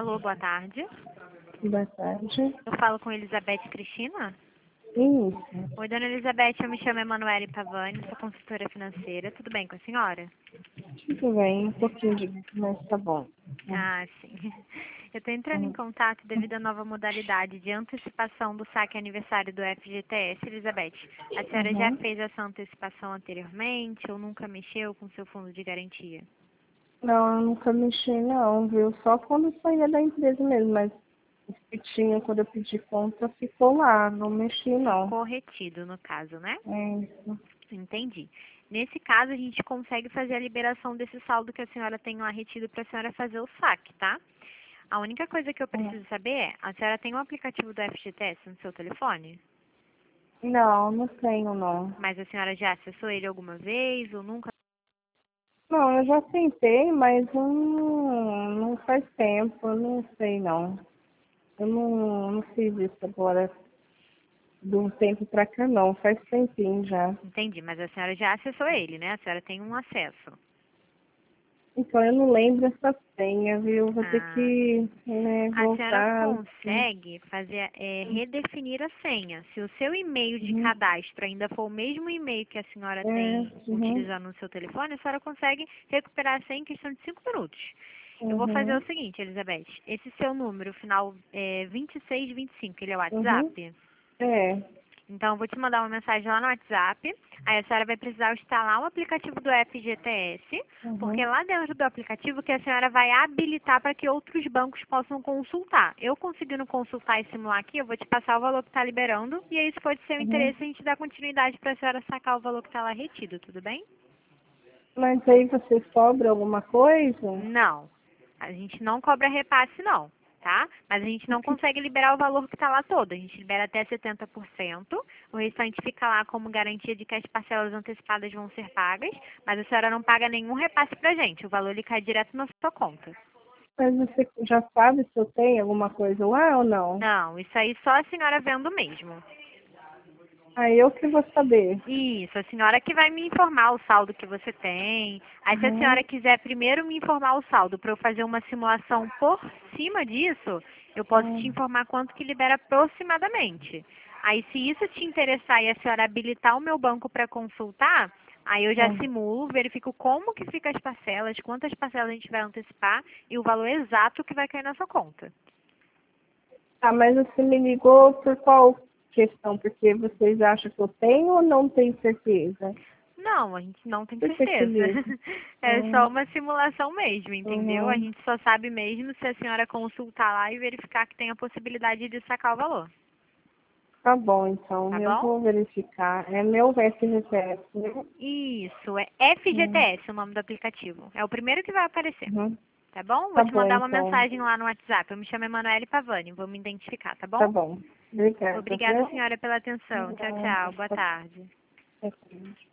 Alô, boa tarde. Boa tarde. Eu falo com Elizabeth Cristina? Isso. Oi, dona Elizabeth, eu me chamo Emanuele Pavani, sou consultora financeira. Tudo bem com a senhora? Tudo bem, um pouquinho de mas tá bom. Ah, sim. Eu estou entrando em contato devido à nova modalidade de antecipação do saque aniversário do FGTS, Elizabeth. A senhora já Uhum. fez essa antecipação anteriormente ou nunca mexeu com seu fundo de garantia? Não, eu nunca mexi não, viu? Só quando eu saía da empresa mesmo, mas o que tinha quando eu pedi conta ficou lá, não mexi não. Ficou retido, no caso, né? É isso. Entendi. Nesse caso, a gente consegue fazer a liberação desse saldo que a senhora tem lá retido para a senhora fazer o saque, tá? A única coisa que eu preciso saber é, a senhora tem um aplicativo do FGTS no seu telefone? Não, não tenho não. Mas a senhora já acessou ele alguma vez ou nunca? Não, eu já tentei, mas não faz tempo, eu não sei não. Eu não fiz isso agora de um tempo pra cá não, faz tempinho já. Entendi, mas a senhora já acessou ele, né? A senhora tem um acesso. Então, eu não lembro essa senha, viu? Vou ter Ah, que, né, a senhora voltar. consegue fazer, redefinir a senha. Se o seu e-mail de Uhum. cadastro ainda for o mesmo e-mail que a senhora É, tem uhum, utilizando no seu telefone, a senhora consegue recuperar a senha em questão de 5 minutos. Eu vou fazer o uhum, seguinte, Elizabeth. Esse seu número, final 2625, ele é o uhum. WhatsApp? É, Então, eu vou te mandar uma mensagem lá no WhatsApp. Aí a senhora vai precisar instalar o aplicativo do FGTS, porque uhum, lá dentro do aplicativo que a senhora vai habilitar para que outros bancos possam consultar. Eu conseguindo consultar e simular aqui, eu vou te passar o valor que está liberando, e aí, se for de seu uhum. interesse, a gente dá continuidade para a senhora sacar o valor que está lá retido, tudo bem? Mas aí você sobra alguma coisa? Não. A gente não cobra repasse, não, tá? Mas a gente O não que- consegue liberar o valor que está lá todo. A gente libera até 70%. O restante fica lá como garantia de que as parcelas antecipadas vão ser pagas. Mas a senhora não paga nenhum repasse pra gente. O valor ele cai direto na sua conta. Mas você já sabe se eu tenho alguma coisa lá ou não? Não, isso aí só a senhora vendo mesmo. Aí eu que vou saber. Isso, a senhora que vai me informar o saldo que você tem. Aí, se a Uhum, senhora quiser primeiro me informar o saldo para eu fazer uma simulação por cima disso, eu posso te uhum, informar quanto que libera aproximadamente. Aí, se isso te interessar e a senhora habilitar o meu banco para consultar, aí eu já uhum. simulo, verifico como que fica as parcelas, quantas parcelas a gente vai antecipar e o valor exato que vai cair na sua conta. Tá, mas você me ligou por qual questão? Porque vocês acham que eu tenho ou não tenho certeza? Não, a gente não tem Por que que certeza. liga? É só uma simulação mesmo, entendeu? A Uhum. gente só sabe mesmo se a senhora consultar lá e verificar que tem a possibilidade de sacar o valor, Tá bom, então. tá Eu bom? vou verificar. É meu FGTS, né? Isso, é Uhum. FGTS o nome do aplicativo. É o primeiro que vai aparecer, Uhum. tá bom? Vou Tá te bom, mandar uma então. mensagem lá no WhatsApp. Eu me chamo Emanuele Pavani, vou me identificar, tá Tá bom? bom. Obrigada, Obrigada, viu? senhora, pela atenção. Tchau, tchau. Boa Tá tarde. bom.